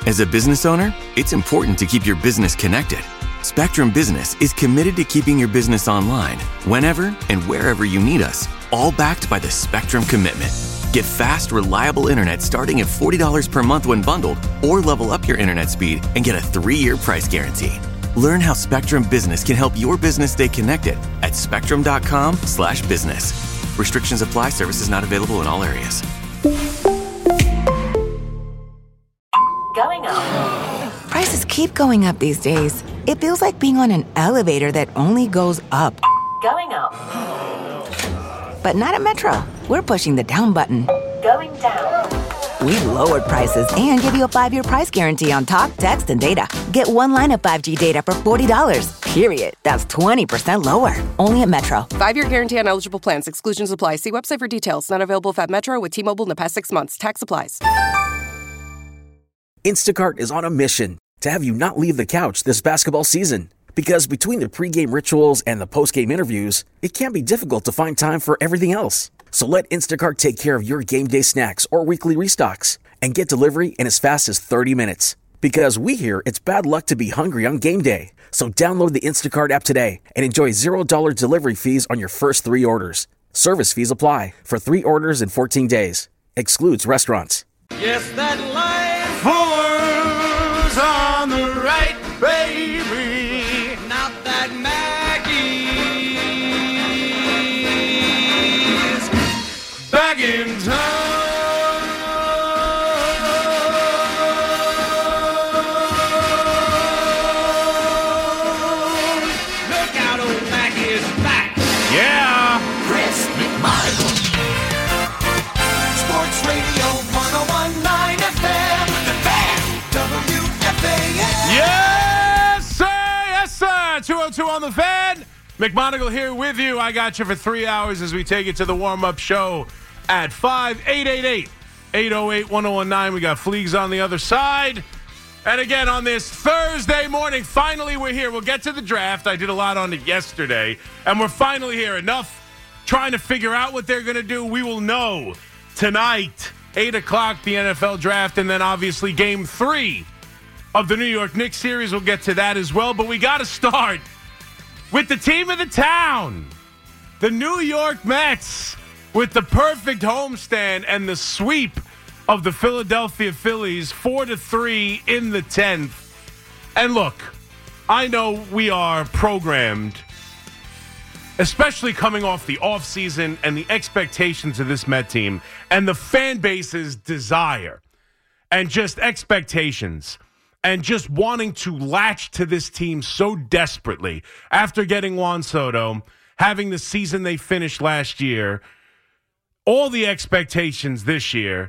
As a business owner, it's important to keep your business connected. Spectrum Business is committed to keeping your business online whenever and wherever you need us, all backed by the Spectrum Commitment. Get fast, reliable internet starting at $40 per month when bundled, or level up your internet speed and get a 3-year price guarantee. Learn how Spectrum Business can help your business stay connected at spectrum.com/business. Restrictions apply. Services not available in all areas. Going up. Prices keep going up these days. It feels like being on an elevator that only goes up. Going up. But not at Metro. We're pushing the down button. Going down. We lowered prices and give you a 5-year price guarantee on talk, text, and data. Get one line of 5G data for $40. Period. That's 20% lower. Only at Metro. 5-year guarantee on eligible plans. Exclusions apply. See website for details. Not available at Metro with T-Mobile in the past 6 months. Tax applies. Instacart is on a mission to have you not leave the couch this basketball season. Because between the pregame rituals and the postgame interviews, it can be difficult to find time for everything else. So let Instacart take care of your game day snacks or weekly restocks and get delivery in as fast as 30 minutes. Because we hear it's bad luck to be hungry on game day. So download the Instacart app today and enjoy $0 delivery fees on your first 3 orders. Service fees apply for 3 orders in 14 days. Excludes restaurants. Yes, that line forms on the right, baby. Not that Maggie's back in town. Look out, old Maggie is back. Yeah. Chris McMichael. Sports Radio 101.9 FM. The Fan. WFAN. Yes, sir. Yes, sir. 202 on the Fan. McMonagle here with you. I got you for 3 hours as we take it to the warm-up show at 5-888-808-1019. We got Fleegs on the other side. And again, on this Thursday morning, finally we're here. We'll get to the draft. I did a lot on it yesterday. And we're finally here. Enough trying to figure out what they're going to do. We will know tonight, 8 o'clock, the NFL draft. And then obviously Game 3 of the New York Knicks series. We'll get to that as well. But we got to start with the team of the town, the New York Mets, with the perfect homestand and the sweep of the Philadelphia Phillies, 4-3 in the 10th. And look, I know we are programmed, especially coming off the offseason and the expectations of this Met team and the fan base's desire and just expectations and just wanting to latch to this team so desperately after getting Juan Soto, having the season they finished last year, all the expectations this year,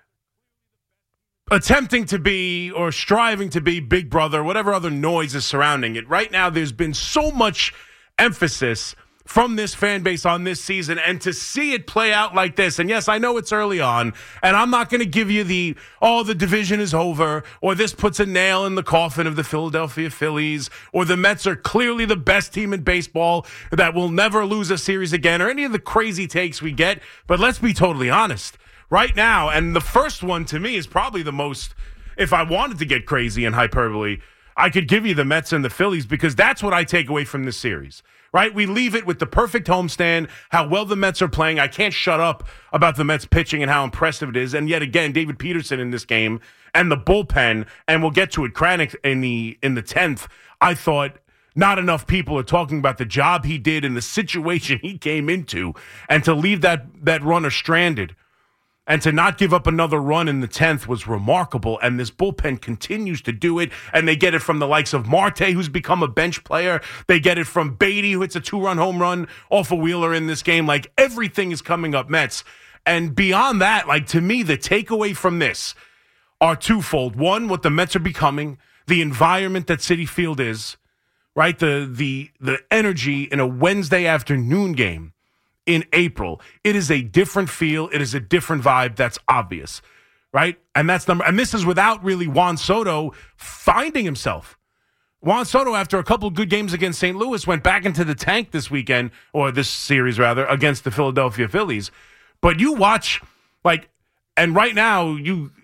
attempting to be or striving to be Big Brother, whatever other noise is surrounding it. Right now, there's been so much emphasis from this fan base on this season, and to see it play out like this, and yes, I know it's early on, and I'm not going to give you the division is over, or this puts a nail in the coffin of the Philadelphia Phillies, or the Mets are clearly the best team in baseball that will never lose a series again, or any of the crazy takes we get. But let's be totally honest. Right now, and the first one to me is probably the most, if I wanted to get crazy and hyperbole, I could give you the Mets and the Phillies, because that's what I take away from this series. Right? We leave it with the perfect homestand, how well the Mets are playing. I can't shut up about the Mets pitching and how impressive it is. And yet again, David Peterson in this game and the bullpen, and we'll get to it, Kranick in the 10th. I thought not enough people are talking about the job he did and the situation he came into, and to leave that runner stranded and to not give up another run in the 10th was remarkable. And this bullpen continues to do it. And they get it from the likes of Marte, who's become a bench player. They get it from Beatty, who hits a 2-run home run off of Wheeler in this game. Like, everything is coming up Mets. And beyond that, like, to me, the takeaway from this are twofold. One, what the Mets are becoming, the environment that Citi Field is, right? The energy in a Wednesday afternoon game in April. It is a different feel. It is a different vibe. That's obvious, right? And this is without really Juan Soto finding himself. Juan Soto, after a couple of good games against St. Louis, went back into the tank this weekend, or this series rather, against the Philadelphia Phillies. But you watch, like, and right now,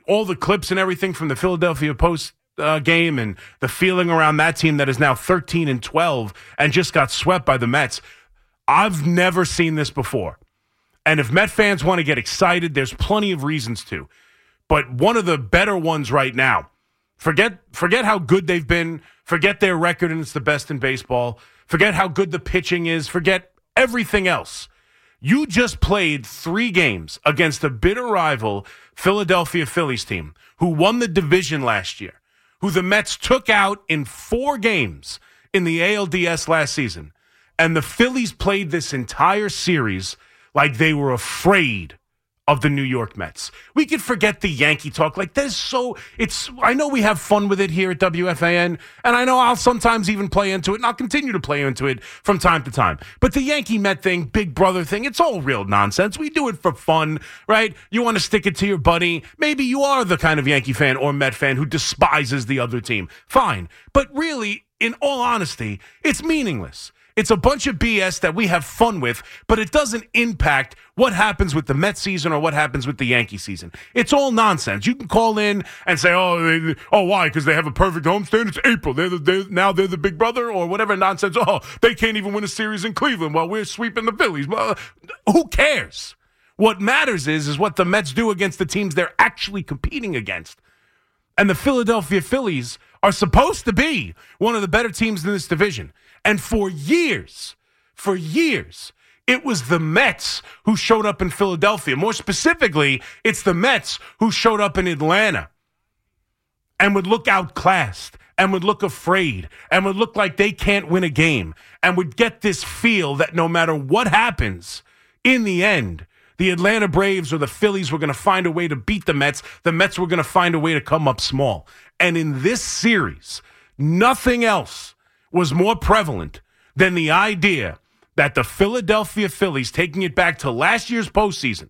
all the clips and everything from the Philadelphia Post game and the feeling around that team that is now 13-12 and just got swept by the Mets. I've never seen this before. And if Met fans want to get excited, there's plenty of reasons to. But one of the better ones right now, forget how good they've been, forget their record and it's the best in baseball, forget how good the pitching is, forget everything else. You just played 3 games against a bitter rival Philadelphia Phillies team who won the division last year, who the Mets took out in 4 games in the ALDS last season. And the Phillies played this entire series like they were afraid of the New York Mets. We could forget the Yankee talk. Like, I know we have fun with it here at WFAN, and I know I'll sometimes even play into it, and I'll continue to play into it from time to time. But the Yankee Met thing, Big Brother thing, it's all real nonsense. We do it for fun, right? You want to stick it to your buddy. Maybe you are the kind of Yankee fan or Met fan who despises the other team. Fine. But really, in all honesty, it's meaningless. It's a bunch of BS that we have fun with, but it doesn't impact what happens with the Mets season or what happens with the Yankee season. It's all nonsense. You can call in and say, why? Because they have a perfect homestand? It's April. Now they're the big brother or whatever nonsense. Oh, they can't even win a series in Cleveland while we're sweeping the Phillies. Well, who cares? What matters is what the Mets do against the teams they're actually competing against. And the Philadelphia Phillies are supposed to be one of the better teams in this division. And for years, it was the Mets who showed up in Philadelphia. More specifically, it's the Mets who showed up in Atlanta and would look outclassed and would look afraid and would look like they can't win a game and would get this feel that no matter what happens, in the end, the Atlanta Braves or the Phillies were going to find a way to beat the Mets. The Mets were going to find a way to come up small. And in this series, nothing else was more prevalent than the idea that the Philadelphia Phillies, taking it back to last year's postseason,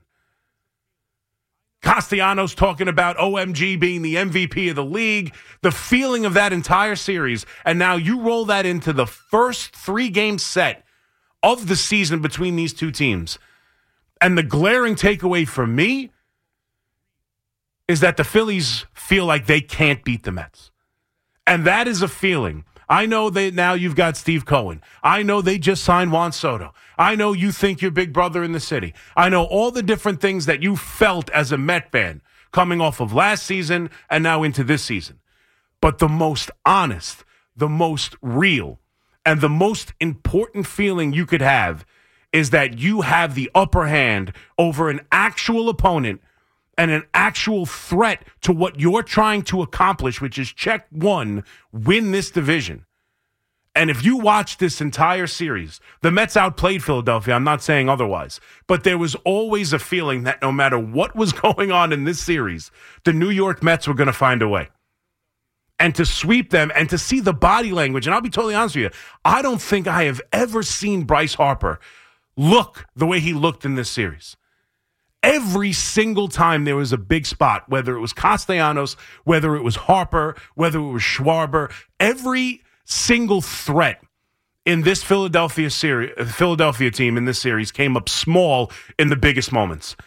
Castellanos talking about OMG being the MVP of the league, the feeling of that entire series, and now you roll that into the first 3-game set of the season between these two teams. And the glaring takeaway for me is that the Phillies feel like they can't beat the Mets. And that is a feeling. I know that now you've got Steve Cohen. I know they just signed Juan Soto. I know you think you're big brother in the city. I know all the different things that you felt as a Met fan coming off of last season and now into this season. But the most honest, the most real, and the most important feeling you could have is that you have the upper hand over an actual opponent and an actual threat to what you're trying to accomplish, which is check 1, win this division. And if you watch this entire series, the Mets outplayed Philadelphia. I'm not saying otherwise. But there was always a feeling that no matter what was going on in this series, the New York Mets were going to find a way. And to sweep them and to see the body language, and I'll be totally honest with you, I don't think I have ever seen Bryce Harper look the way he looked in this series. Every single time there was a big spot, whether it was Castellanos, whether it was Harper, whether it was Schwarber, every single threat in this Philadelphia team in this series came up small in the biggest moments.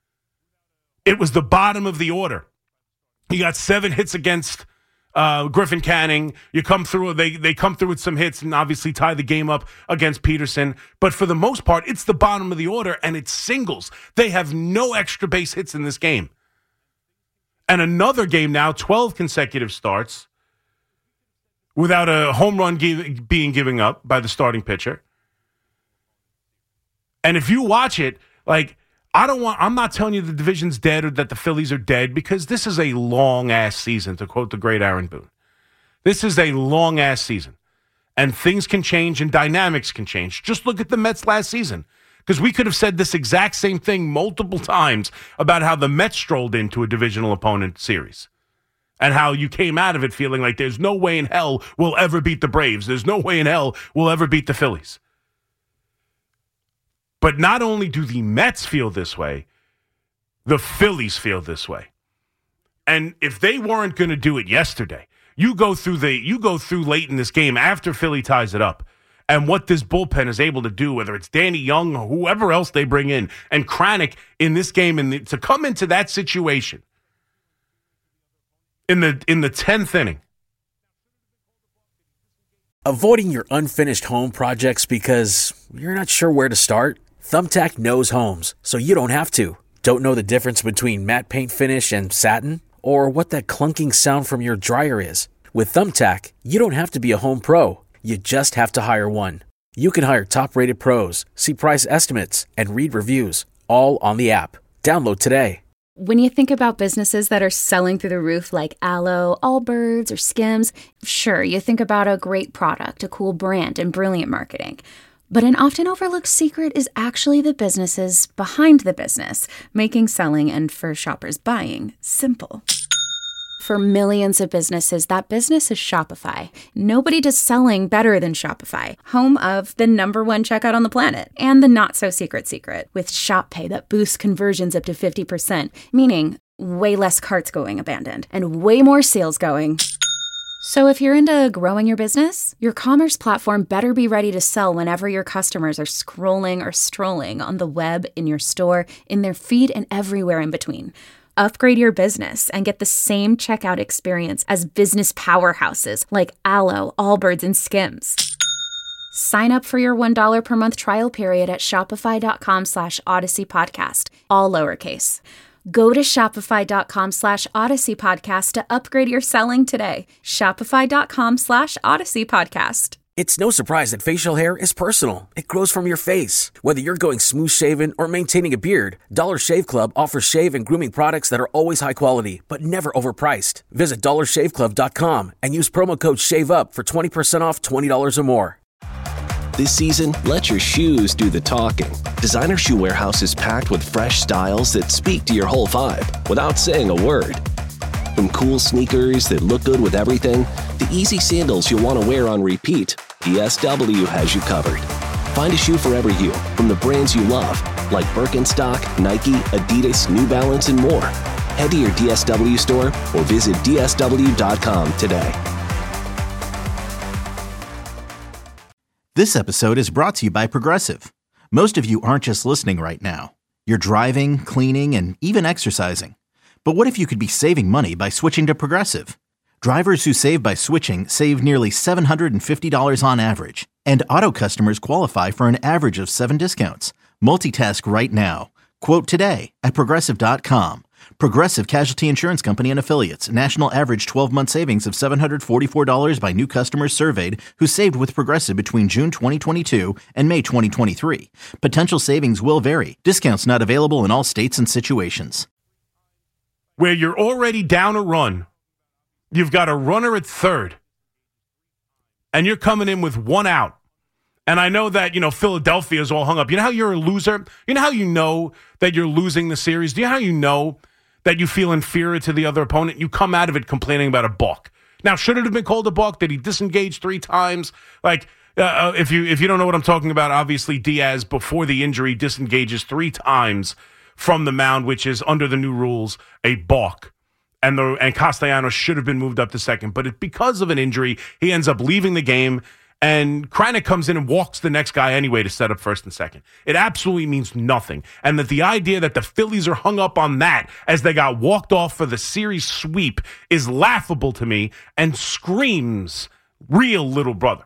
It was the bottom of the order. You got 7 hits against Griffin Canning. You come through, they come through with some hits and obviously tie the game up against Peterson. But for the most part, it's the bottom of the order and it's singles. They have no extra base hits in this game. And another game now, 12 consecutive starts without a home run being given up by the starting pitcher. And if you watch it, like, I'm not telling you the division's dead or that the Phillies are dead, because this is a long-ass season, to quote the great Aaron Boone. This is a long-ass season. And things can change and dynamics can change. Just look at the Mets last season. Because we could have said this exact same thing multiple times about how the Mets strolled into a divisional opponent series. And how you came out of it feeling like there's no way in hell we'll ever beat the Braves. There's no way in hell we'll ever beat the Phillies. But not only do the Mets feel this way, the Phillies feel this way. And if they weren't going to do it yesterday, you go through late in this game after Philly ties it up, and what this bullpen is able to do, whether it's Danny Young or whoever else they bring in, and Kranick in this game, and to come into that situation in the 10th inning. Avoiding your unfinished home projects because you're not sure where to start? Thumbtack knows homes, so you don't have to. Don't know the difference between matte paint finish and satin? Or what that clunking sound from your dryer is? With Thumbtack, you don't have to be a home pro. You just have to hire one. You can hire top-rated pros, see price estimates, and read reviews, all on the app. Download today. When you think about businesses that are selling through the roof like Aloe, Allbirds, or Skims, sure, you think about a great product, a cool brand, and brilliant marketing. But an often overlooked secret is actually the businesses behind the business, making selling and, for shoppers, buying simple. For millions of businesses, that business is Shopify. Nobody does selling better than Shopify, home of the #1 checkout on the planet, and the not-so-secret secret, with Shop Pay that boosts conversions up to 50%, meaning way less carts going abandoned, and way more sales going. So if you're into growing your business, your commerce platform better be ready to sell whenever your customers are scrolling or strolling on the web, in your store, in their feed, and everywhere in between. Upgrade your business and get the same checkout experience as business powerhouses like Aloe, Allbirds, and Skims. Sign up for your $1 per month trial period at shopify.com/Odyssey Podcast, all lowercase. Go to shopify.com/Odyssey Podcast to upgrade your selling today. Shopify.com/Odyssey Podcast. It's no surprise that facial hair is personal. It grows from your face. Whether you're going smooth shaven or maintaining a beard, Dollar Shave Club offers shave and grooming products that are always high quality, but never overpriced. Visit dollarshaveclub.com and use promo code SHAVEUP for 20% off $20 or more. This season, let your shoes do the talking. Designer Shoe Warehouse is packed with fresh styles that speak to your whole vibe without saying a word. From cool sneakers that look good with everything, to easy sandals you'll want to wear on repeat, DSW has you covered. Find a shoe for every you from the brands you love, like Birkenstock, Nike, Adidas, New Balance, and more. Head to your DSW store or visit DSW.com today. This episode is brought to you by Progressive. Most of you aren't just listening right now. You're driving, cleaning, and even exercising. But what if you could be saving money by switching to Progressive? Drivers who save by switching save nearly $750 on average. And auto customers qualify for an average of 7 discounts. Multitask right now. Quote today at Progressive.com. Progressive Casualty Insurance Company and Affiliates. National average 12-month savings of $744 by new customers surveyed who saved with Progressive between June 2022 and May 2023. Potential savings will vary. Discounts not available in all states and situations. Where you're already down a run, you've got a runner at third, and you're coming in with 1 out. And I know that, Philadelphia is all hung up. You know how you're a loser? You know how you know that you're losing the series? Do you know how you know that you feel inferior to the other opponent? You come out of it complaining about a balk. Now, should it have been called a balk? Did he disengage 3 times? If you don't know what I'm talking about, obviously Diaz, before the injury, disengages 3 times from the mound, which is under the new rules a balk, and Castellanos should have been moved up to second, but because of an injury, he ends up leaving the game, and Kranick comes in and walks the next guy anyway to set up first and second. It absolutely means nothing, and that the idea that the Phillies are hung up on that as they got walked off for the series sweep is laughable to me and screams real little brother.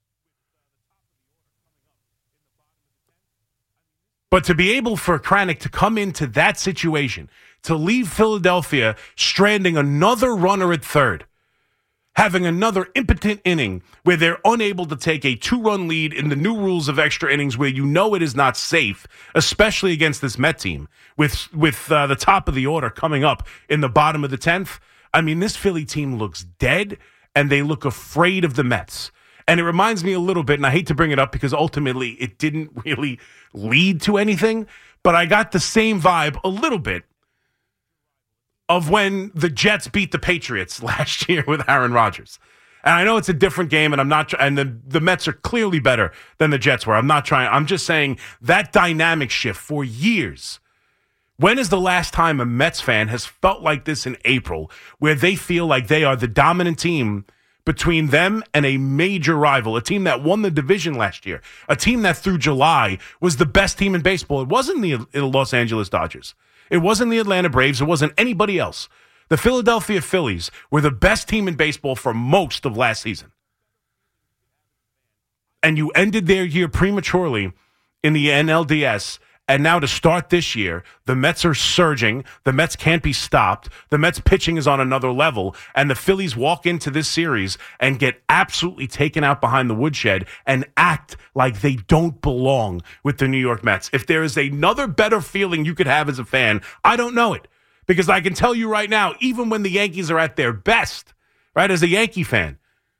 But to be able for Kranick to come into that situation, to leave Philadelphia stranding another runner at third, having another impotent inning where they're unable to take a 2-run lead in the new rules of extra innings where you know it is not safe, especially against this Met team, with the top of the order coming up in the bottom of the 10th. I mean, this Philly team looks dead, and they look afraid of the Mets. And it reminds me a little bit, and I hate to bring it up because ultimately it didn't really lead to anything, but I got the same vibe a little bit of when the Jets beat the Patriots last year with Aaron Rodgers. And I know it's a different game, and the Mets are clearly better than the Jets were. I'm just saying that dynamic shift for years. When is the last time a Mets fan has felt like this in April, where they feel like they are the dominant team between them and a major rival, a team that won the division last year, a team that through July was the best team in baseball? It wasn't the Los Angeles Dodgers. It wasn't the Atlanta Braves. It wasn't anybody else. The Philadelphia Phillies were the best team in baseball for most of last season. And you ended their year prematurely in the NLDS. And now to start this year, the Mets are surging. The Mets can't be stopped. The Mets pitching is on another level. And the Phillies walk into this series and get absolutely taken out behind the woodshed and act like they don't belong with the New York Mets. If there is another better feeling you could have as a fan, I don't know it. Because I can tell you right now, even when the Yankees are at their best, right, as a Yankee fan,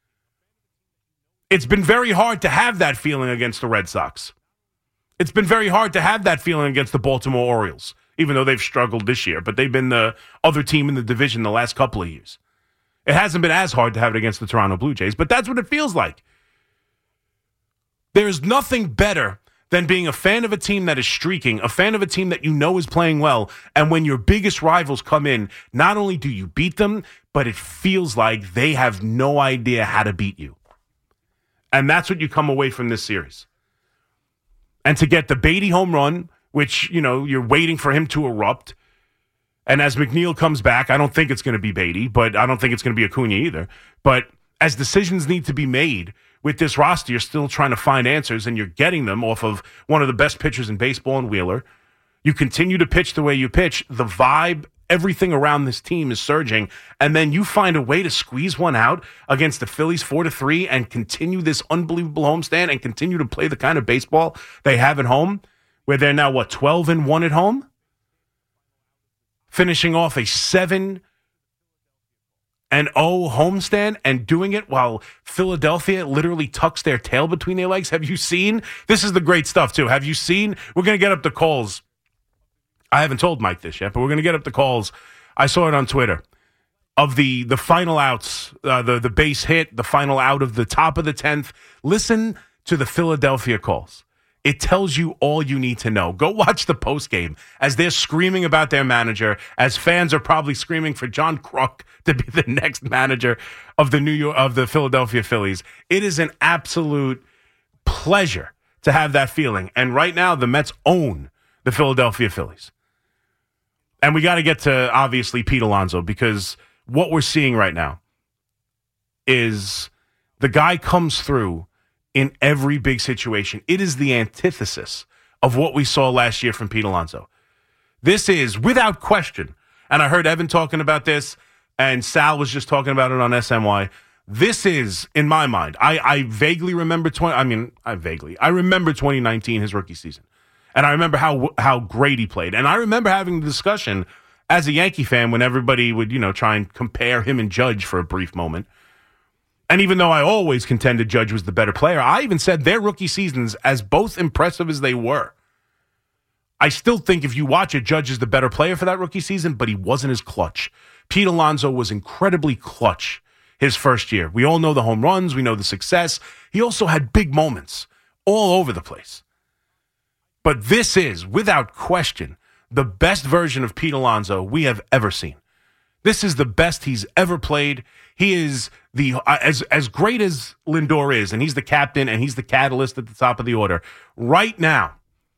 it's been very hard to have that feeling against the Red Sox. It's been very hard to have that feeling against the Baltimore Orioles, even though they've struggled this year. But they've been the other team in the division the last couple of years. It hasn't been as hard to have it against the Toronto Blue Jays, but that's what it feels like. There's nothing better than being a fan of a team that is streaking, a fan of a team that you know is playing well, and when your biggest rivals come in, not only do you beat them, but it feels like they have no idea how to beat you. And that's what you come away from this series. And to get the Beatty home run, which, you know, you're waiting for him to erupt, and as McNeil comes back, I don't think it's going to be Beatty, but I don't think it's going to be Acuna either. But as decisions need to be made with this roster, you're still trying to find answers, and you're getting them off of one of the best pitchers in baseball in Wheeler. You continue to pitch the way you pitch. The vibe, everything around this team is surging, and then you find a way to squeeze one out against the Phillies 4-3 and continue this unbelievable homestand and continue to play the kind of baseball they have at home, where they're now, 12-1 at home? Finishing off a 7-0 homestand and doing it while Philadelphia literally tucks their tail between their legs. Have you seen? This is the great stuff, too. Have you seen? We're going to get up the calls. I haven't told Mike this yet, but we're going to get up the calls. I saw it on Twitter of the final outs, the base hit, the final out of the top of the 10th. Listen to the Philadelphia calls. It tells you all you need to know. Go watch the postgame as they're screaming about their manager, as fans are probably screaming for John Kruk to be the next manager of the Philadelphia Phillies. It is an absolute pleasure to have that feeling. And right now, the Mets own the Philadelphia Phillies. And we got to get to, obviously, Pete Alonso, because what we're seeing right now is the guy comes through in every big situation. It is the antithesis of what we saw last year from Pete Alonso. This is, without question, and I heard Evan talking about this, and Sal was just talking about it on SNY. This is, in my mind, I vaguely remember I remember 2019, his rookie season. And I remember how great he played. And I remember having the discussion as a Yankee fan when everybody would, try and compare him and Judge for a brief moment. And even though I always contended Judge was the better player, I even said their rookie seasons, as both impressive as they were, I still think if you watch it, Judge is the better player for that rookie season, but he wasn't as clutch. Pete Alonso was incredibly clutch his first year. We all know the home runs. We know the success. He also had big moments all over the place. But this is, without question, the best version of Pete Alonso we have ever seen. This is the best he's ever played. He is as great as Lindor is, and he's the captain, and he's the catalyst at the top of the order right now.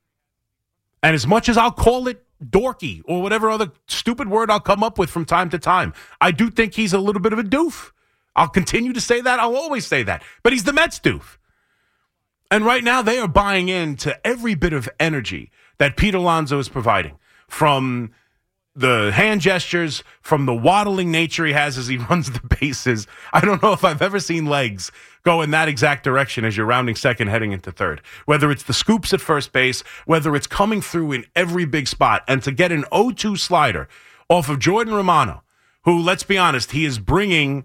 And as much as I'll call it dorky or whatever other stupid word I'll come up with from time to time, I do think he's a little bit of a doof. I'll continue to say that. I'll always say that. But he's the Mets doof. And right now they are buying into every bit of energy that Pete Alonso is providing, from the hand gestures, from the waddling nature he has as he runs the bases. I don't know if I've ever seen legs go in that exact direction as you're rounding second, heading into third. Whether it's the scoops at first base, whether it's coming through in every big spot, and to get an 0-2 slider off of Jordan Romano, who, let's be honest, he is bringing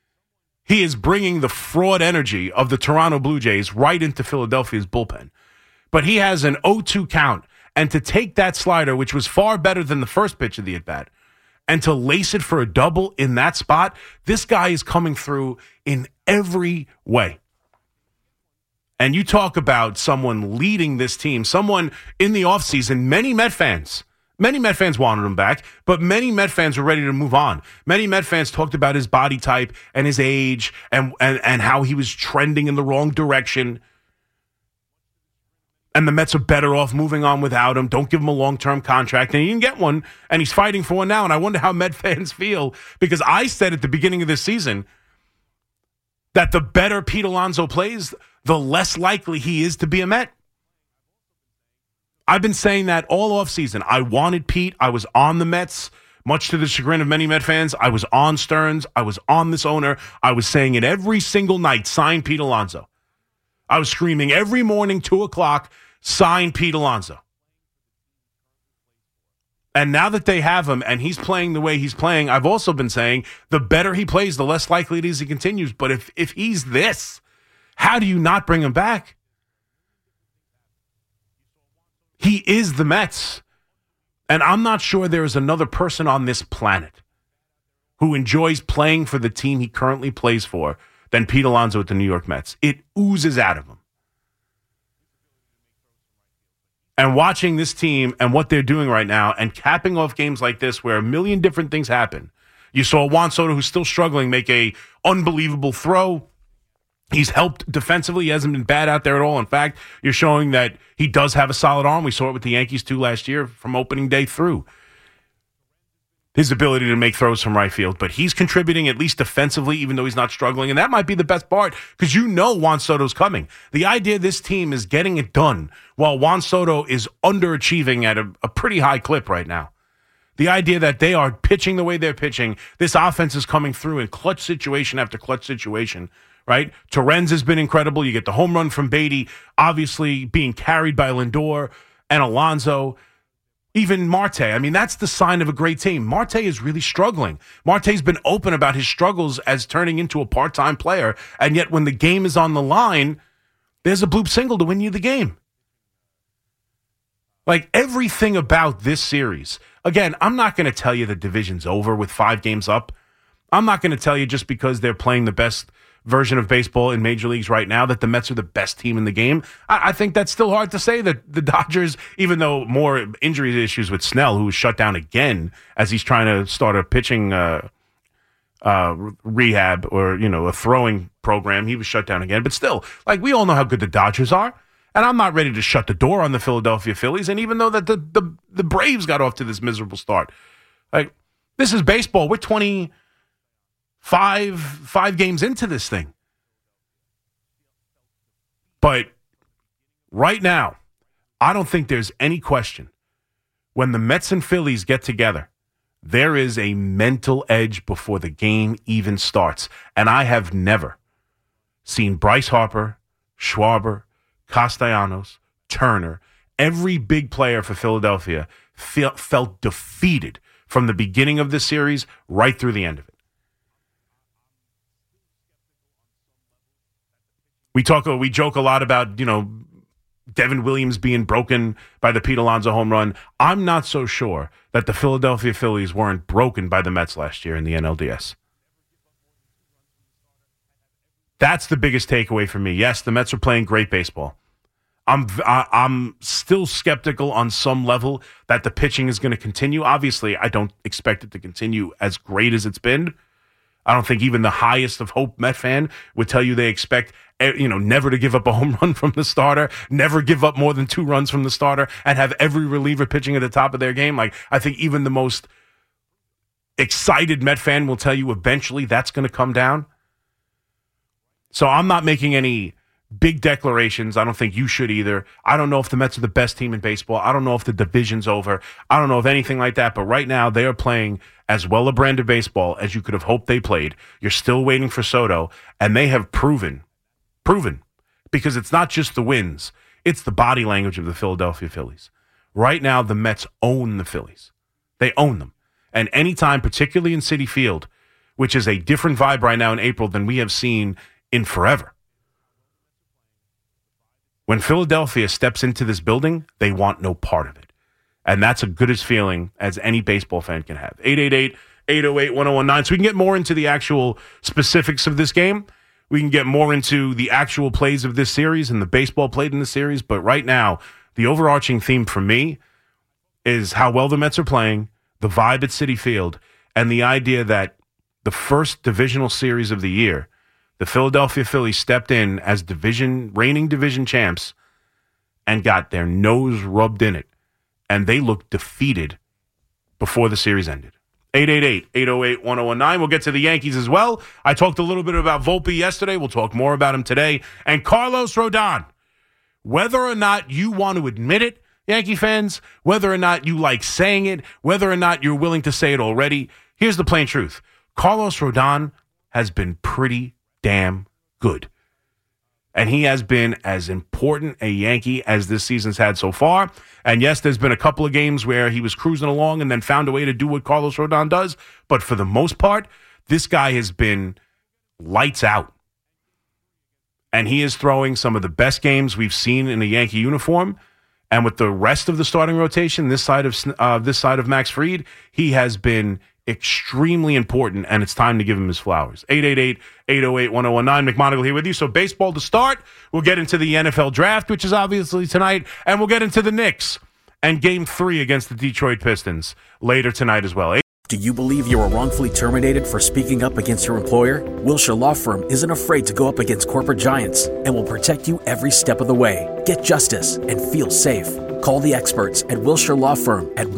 the fraud energy of the Toronto Blue Jays right into Philadelphia's bullpen. But he has an 0-2 count. And to take that slider, which was far better than the first pitch of the at-bat, and to lace it for a double in that spot, this guy is coming through in every way. And you talk about someone leading this team, someone in the offseason, many Met fans wanted him back, but many Met fans were ready to move on. Many Met fans talked about his body type and his age and how he was trending in the wrong direction. and the Mets are better off moving on without him. Don't give him a long-term contract. And he didn't get one, and he's fighting for one now. And I wonder how Met fans feel, because I said at the beginning of this season that the better Pete Alonso plays, the less likely he is to be a Met. I've been saying that all offseason. I wanted Pete. I was on the Mets, much to the chagrin of many Met fans. I was on Stearns. I was on this owner. I was saying it every single night, sign Pete Alonso. I was screaming every morning, 2 o'clock, sign Pete Alonso. And now that they have him and he's playing the way he's playing, I've also been saying the better he plays, the less likely it is he continues. But if he's this, how do you not bring him back? He is the Mets. And I'm not sure there is another person on this planet who enjoys playing for the team he currently plays for than Pete Alonso at the New York Mets. It oozes out of him. And watching this team and what they're doing right now and capping off games like this where a million different things happen. You saw Juan Soto, who's still struggling, make a unbelievable throw. He's helped defensively. He hasn't been bad out there at all. In fact, you're showing that he does have a solid arm. We saw it with the Yankees, too, last year from opening day through. His ability to make throws from right field. But he's contributing, at least defensively, even though he's not struggling. And that might be the best part, because you know Juan Soto's coming. The idea this team is getting it done while Juan Soto is underachieving at a pretty high clip right now. The idea that they are pitching the way they're pitching, this offense is coming through in clutch situation after clutch situation, right? Torrens has been incredible. You get the home run from Beatty, obviously being carried by Lindor and Alonso. Even Marte. I mean, that's the sign of a great team. Marte is really struggling. Marte's been open about his struggles as turning into a part-time player, and yet when the game is on the line, there's a bloop single to win you the game. Like, everything about this series. Again, I'm not going to tell you the division's over with 5 games up. I'm not going to tell you just because they're playing the best version of baseball in major leagues right now that the Mets are the best team in the game. I think that's still hard to say that the Dodgers, even though more injury issues with Snell, who was shut down again as he's trying to start a pitching rehab or, a throwing program. He was shut down again. But still, like, we all know how good the Dodgers are. And I'm not ready to shut the door on the Philadelphia Phillies. And even though that the Braves got off to this miserable start, like, this is baseball. We're 5 games into this thing. But right now, I don't think there's any question. When the Mets and Phillies get together, there is a mental edge before the game even starts. And I have never seen Bryce Harper, Schwarber, Castellanos, Turner, every big player for Philadelphia felt defeated from the beginning of this series right through the end of it. We joke a lot about, Devin Williams being broken by the Pete Alonso home run. I'm not so sure that the Philadelphia Phillies weren't broken by the Mets last year in the NLDS. That's the biggest takeaway for me. Yes, the Mets are playing great baseball. I'm still skeptical on some level that the pitching is going to continue. Obviously, I don't expect it to continue as great as it's been. I don't think even the highest of hope Met fan would tell you they expect, never to give up a home run from the starter, never give up more than 2 runs from the starter, and have every reliever pitching at the top of their game. Like, I think even the most excited Met fan will tell you eventually that's going to come down. So I'm not making any big declarations. I don't think you should either. I don't know if the Mets are the best team in baseball. I don't know if the division's over. I don't know if anything like that. But right now, they are playing as well a brand of baseball as you could have hoped they played. You're still waiting for Soto, and they have proven, because it's not just the wins. It's the body language of the Philadelphia Phillies. Right now, the Mets own the Phillies. They own them. And anytime, particularly in Citi Field, which is a different vibe right now in April than we have seen in forever. When Philadelphia steps into this building, they want no part of it. And that's as good a feeling as any baseball fan can have. 888-808-1019. So we can get more into the actual specifics of this game. We can get more into the actual plays of this series and the baseball played in the series. But right now, the overarching theme for me is how well the Mets are playing, the vibe at Citi Field, and the idea that the first divisional series of the year, the Philadelphia Phillies stepped in as reigning division champs and got their nose rubbed in it, and they looked defeated before the series ended. 888-808-1019. We'll get to the Yankees as well. I talked a little bit about Volpe yesterday. We'll talk more about him today. And Carlos Rodon, whether or not you want to admit it, Yankee fans, whether or not you like saying it, whether or not you're willing to say it already, here's the plain truth. Carlos Rodon has been pretty damn good. And he has been as important a Yankee as this season's had so far. And yes, there's been a couple of games where he was cruising along and then found a way to do what Carlos Rodon does. But for the most part, this guy has been lights out. And he is throwing some of the best games we've seen in a Yankee uniform. And with the rest of the starting rotation, this side of Max Fried, he has been extremely important, and it's time to give him his flowers. 888-808-1019. McMonagle here with you. So baseball to start. We'll get into the NFL draft, which is obviously tonight, and we'll get into the Knicks and Game 3 against the Detroit Pistons later tonight as well. Do you believe you were wrongfully terminated for speaking up against your employer? Wilshire Law Firm isn't afraid to go up against corporate giants and will protect you every step of the way. Get justice and feel safe. Call the experts at Wilshire Law Firm at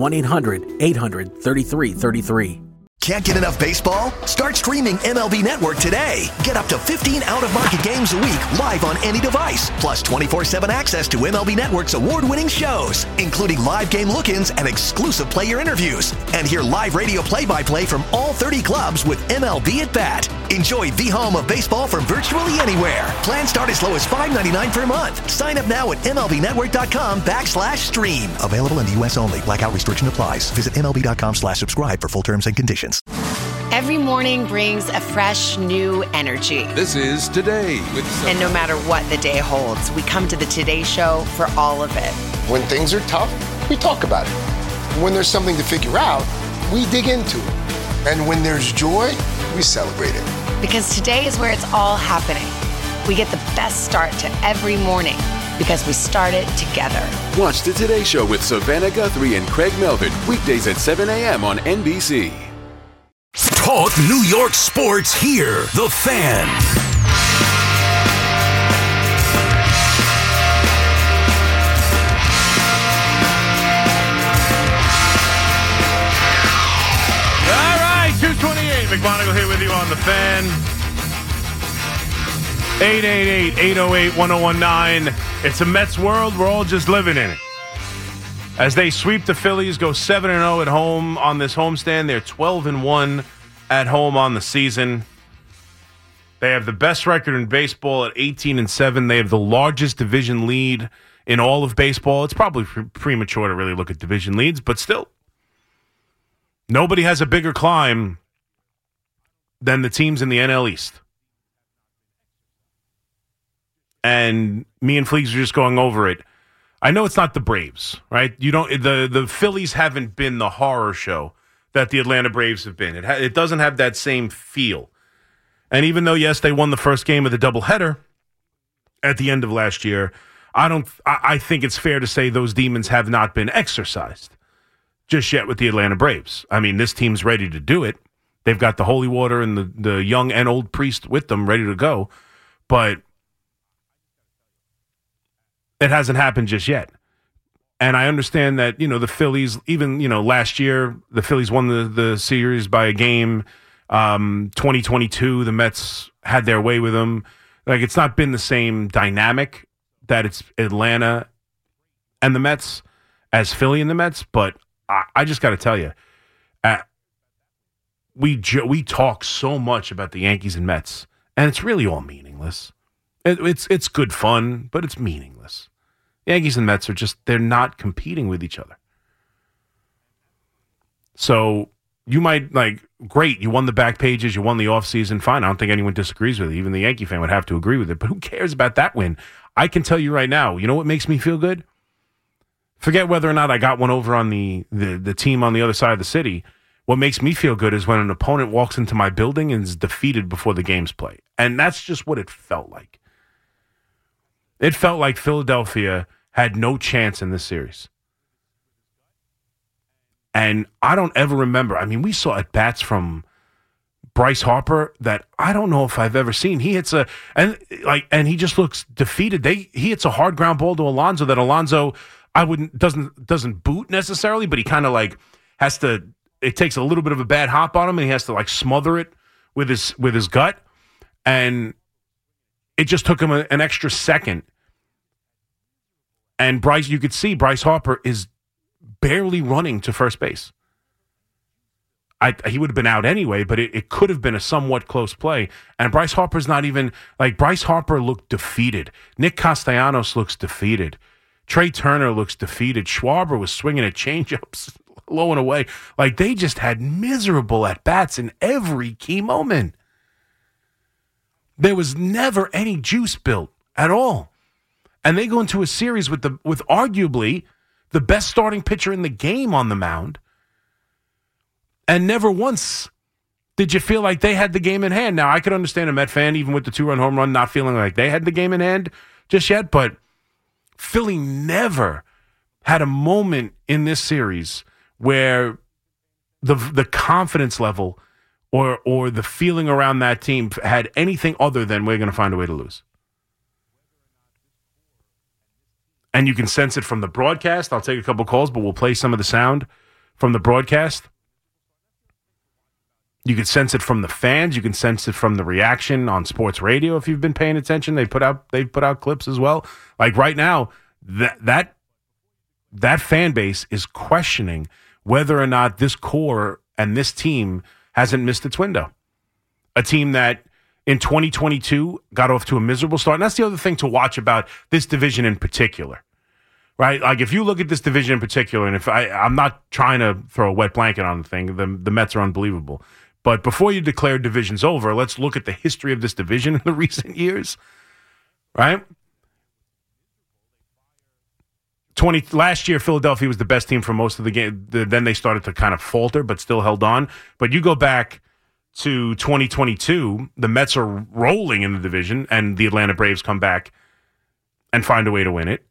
1-800-800-3333. Can't get enough baseball? Start streaming MLB Network today. Get up to 15 out-of-market games a week live on any device. Plus 24/7 access to MLB Network's award-winning shows, including live game look-ins and exclusive player interviews. And hear live radio play-by-play from all 30 clubs with MLB at Bat. Enjoy the home of baseball from virtually anywhere. Plans start as low as $5.99 per month. Sign up now at MLBnetwork.com/stream. Available in the U.S. only. Blackout restriction applies. Visit MLB.com/subscribe for full terms and conditions. Every morning brings a fresh, new energy. This is Today with And no matter what the day holds, we come to the Today Show for all of it. When things are tough, we talk about it. When there's something to figure out, we dig into it. And when there's joy, we celebrate it. Because today is where it's all happening. We get the best start to every morning because we start it together. Watch the Today Show with Savannah Guthrie and Craig Melvin, weekdays at 7 a.m. on NBC. Talk New York sports here. The Fan. All right, 228. McMonagle here with you on The Fan. 888-808-1019. It's a Mets world. We're all just living in it. As they sweep the Phillies, go 7-0 at home on this homestand. They're 12-1 at home on the season. They have the best record in baseball at 18-7. They have the largest division lead in all of baseball. It's probably premature to really look at division leads, but still. Nobody has a bigger climb than the teams in the NL East. And me and Fleeks are just going over it. I know it's not the Braves, right? You don't. The Phillies haven't been the horror show that the Atlanta Braves have been. It doesn't have that same feel. And even though, yes, they won the first game of the doubleheader at the end of last year, I think it's fair to say those demons have not been exorcised just yet with the Atlanta Braves. I mean, this team's ready to do it. They've got the holy water and the young and old priest with them ready to go. But it hasn't happened just yet. And I understand that, the Phillies, even, last year, the Phillies won the series by a game. 2022, the Mets had their way with them. Like, it's not been the same dynamic that it's Atlanta and the Mets as Philly and the Mets. But I just got to tell you, we talk so much about the Yankees and Mets, and it's really all meaningless. It's good fun, but it's meaningless. Yankees and Mets they're not competing with each other. So you might, great, you won the back pages, you won the offseason, fine. I don't think anyone disagrees with it. Even the Yankee fan would have to agree with it. But who cares about that win? I can tell you right now, you know what makes me feel good? Forget whether or not I got one over on the team on the other side of the city. What makes me feel good is when an opponent walks into my building and is defeated before the game's play. And that's just what it felt like. It felt like Philadelphia had no chance in this series. And I don't ever remember. I mean, we saw at-bats from Bryce Harper that I don't know if I've ever seen. He hits and he just looks defeated. He hits a hard ground ball to Alonso that Alonso doesn't boot necessarily, but he kind of like has to. It takes a little bit of a bad hop on him, and he has to like smother it with his gut, and it just took him an extra second. And you could see Bryce Harper is barely running to first base. He would have been out anyway, but it could have been a somewhat close play. And Bryce Harper's not even, like, Bryce Harper looked defeated. Nick Castellanos looks defeated. Trey Turner looks defeated. Schwarber was swinging at changeups low and away. Like, they just had miserable at-bats in every key moment. There was never any juice built at all. And they go into a series with arguably the best starting pitcher in the game on the mound. And never once did you feel like they had the game in hand. Now, I could understand a Met fan, even with the 2-run home run, not feeling like they had the game in hand just yet. But Philly never had a moment in this series where the confidence level or the feeling around that team had anything other than we're going to find a way to lose. And you can sense it from the broadcast. I'll take a couple calls, but we'll play some of the sound from the broadcast. You can sense it from the fans. You can sense it from the reaction on sports radio. If you've been paying attention, they've put out clips as well. Like right now, that fan base is questioning whether or not this core and this team hasn't missed its window. A team that in 2022 got off to a miserable start. And that's the other thing to watch about this division in particular, right? Like if you look at this division in particular, and if I'm not trying to throw a wet blanket on the thing, the Mets are unbelievable. But before you declare divisions over, let's look at the history of this division in the recent years, right? Last year, Philadelphia was the best team for most of the game. Then they started to kind of falter, but still held on. But you go back to 2022, the Mets are rolling in the division, and the Atlanta Braves come back and find a way to win it,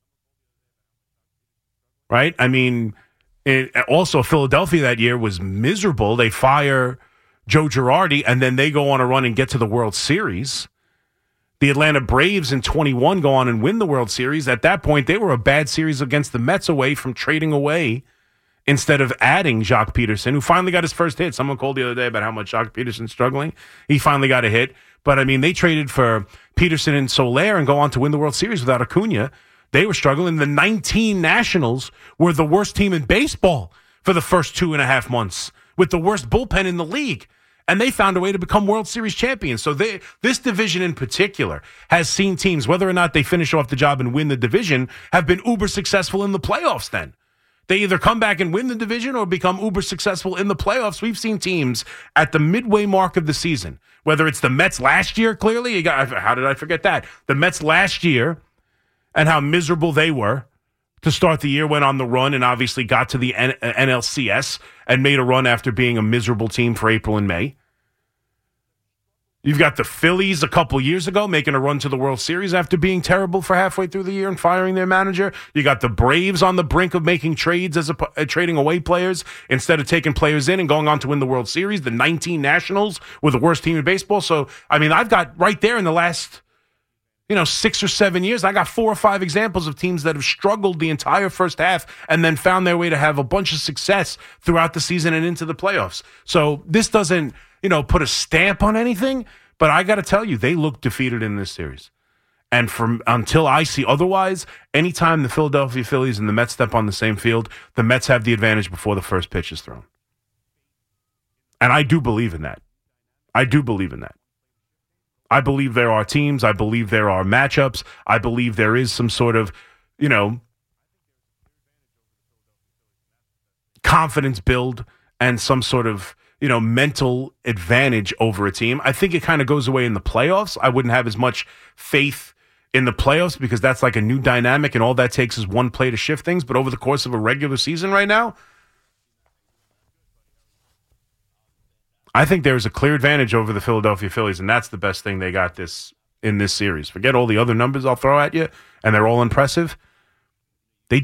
right? I mean, also Philadelphia that year was miserable. They fire Joe Girardi, and then they go on a run and get to the World Series. The Atlanta Braves in 21 go on and win the World Series. At that point, they were a bad series against the Mets away from trading away instead of adding Jock Peterson, who finally got his first hit. Someone called the other day about how much Jock Peterson's struggling. He finally got a hit. But, I mean, they traded for Peterson and Soler and go on to win the World Series without Acuna. They were struggling. The 19 Nationals were the worst team in baseball for the first 2.5 months, with the worst bullpen in the league. And they found a way to become World Series champions. So this division in particular has seen teams, whether or not they finish off the job and win the division, have been uber successful in the playoffs then. They either come back and win the division or become uber successful in the playoffs. We've seen teams at the midway mark of the season, whether it's the Mets last year, clearly. How did I forget that? The Mets last year and how miserable they were to start the year, went on the run and obviously got to the NLCS and made a run after being a miserable team for April and May. You've got the Phillies a couple years ago making a run to the World Series after being terrible for halfway through the year and firing their manager. You got the Braves on the brink of making trades trading away players instead of taking players in and going on to win the World Series. The 19 Nationals were the worst team in baseball. So, I mean, I've got right there in the last 6 or 7 years, I got 4 or 5 examples of teams that have struggled the entire first half and then found their way to have a bunch of success throughout the season and into the playoffs. So this doesn't, put a stamp on anything, but I got to tell you, they look defeated in this series. And until I see otherwise, anytime the Philadelphia Phillies and the Mets step on the same field, the Mets have the advantage before the first pitch is thrown. And I do believe in that. I believe there are teams. I believe there are matchups. I believe there is some sort of, confidence build and some sort of, mental advantage over a team. I think it kind of goes away in the playoffs. I wouldn't have as much faith in the playoffs because that's like a new dynamic and all that takes is one play to shift things. But over the course of a regular season right now, I think there's a clear advantage over the Philadelphia Phillies, and that's the best thing they got in this series. Forget all the other numbers I'll throw at you, and they're all impressive. They